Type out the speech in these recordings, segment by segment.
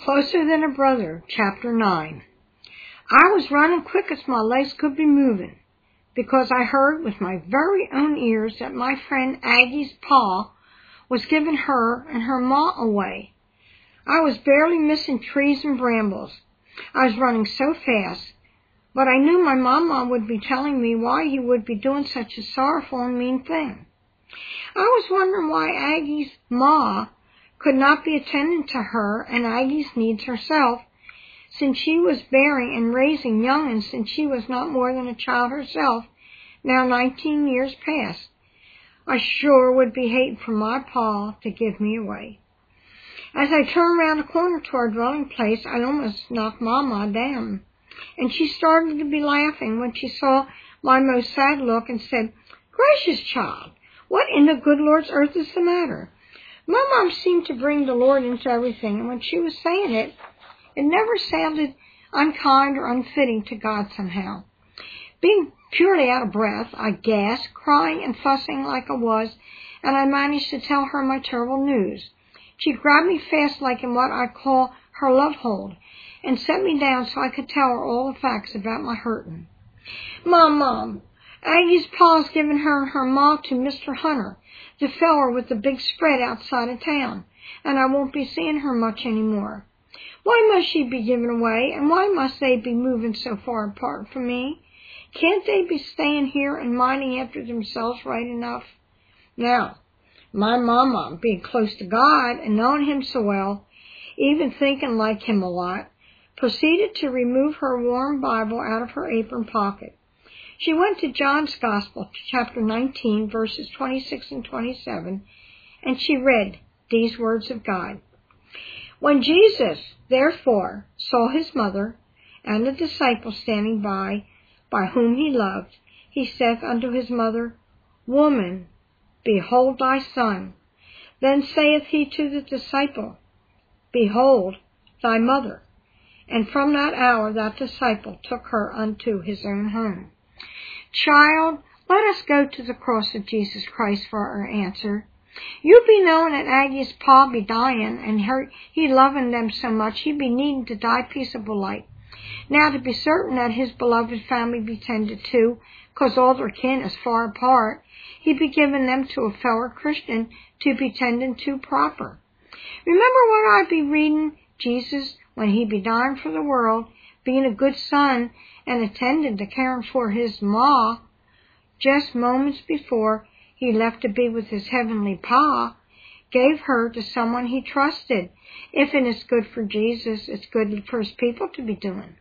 Closer Than a Brother, Chapter 9. I was running quick as my legs could be moving, because I heard with my very own ears that my friend Aggie's pa was giving her and her ma away. I was barely missing trees and brambles. I was running so fast, but I knew my mama would be telling me why he would be doing such a sorrowful and mean thing. I was wondering why Aggie's ma could not be attending to her and Aggie's needs herself, since she was bearing and raising young'uns since she was not more than a child herself, now 19 years past. I sure would be hating for my pa to give me away. As I turned around the corner to our dwelling place, I almost knocked Mama down, and she started to be laughing when she saw my most sad look and said, "Gracious, child, what in the good Lord's earth is the matter?" My mom seemed to bring the Lord into everything, and when she was saying it, it never sounded unkind or unfitting to God somehow. Being purely out of breath, I gasped, crying and fussing like I was, and I managed to tell her my terrible news. She grabbed me fast like in what I call her love hold, and set me down so I could tell her all the facts about my hurting. Mom, Aggie's pa's given her and her ma to Mr. Hunter, the feller with the big spread outside of town, and I won't be seeing her much any more. Why must she be given away, and why must they be moving so far apart from me? Can't they be staying here and minding after themselves right enough? Now, my mama, being close to God and knowing him so well, even thinking like him a lot, proceeded to remove her warm Bible out of her apron pocket. She went to John's Gospel, chapter 19, verses 26 and 27, and she read these words of God. When Jesus, therefore, saw his mother and the disciple standing by whom he loved, he saith unto his mother, Woman, behold thy son. Then saith he to the disciple, Behold thy mother. And from that hour that disciple took her unto his own home. Child, let us go to the cross of Jesus Christ for our answer. You be knowing that Aggie's pa be dying, and he loving them so much he be needing to die peaceable like. Now to be certain that his beloved family be tended to, 'cause all their kin is far apart, he be giving them to a feller Christian to be tending to proper. Remember what I be reading, Jesus, when he be dying for the world, being a good son and attending to caring for his ma, just moments before he left to be with his heavenly pa, gave her to someone he trusted. If it is good for Jesus, it's good for his people to be doing.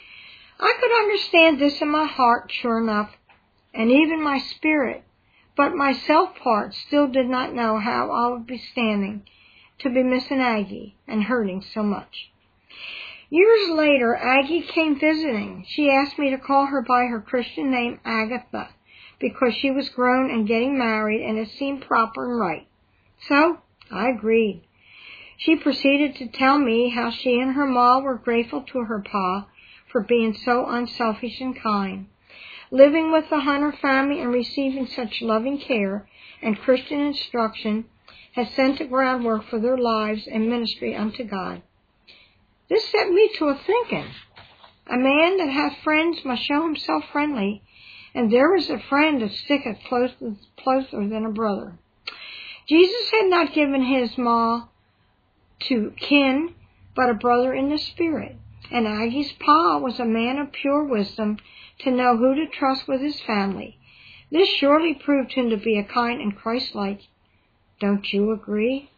I could understand this in my heart, sure enough, and even my spirit, but my self part still did not know how I would be standing to be missing Aggie and hurting so much. Years later, Aggie came visiting. She asked me to call her by her Christian name, Agatha, because she was grown and getting married, and it seemed proper and right. So I agreed. She proceeded to tell me how she and her ma were grateful to her pa for being so unselfish and kind, living with the Hunter family and receiving such loving care and Christian instruction has sent the groundwork for their lives and ministry unto God. This set me to a thinking. A man that hath friends must show himself friendly, and there is a friend that sticketh closer than a brother. Jesus had not given his ma to kin, but a brother in the spirit, and Aggie's pa was a man of pure wisdom to know who to trust with his family. This surely proved him to be a kind and Christ-like. Don't you agree?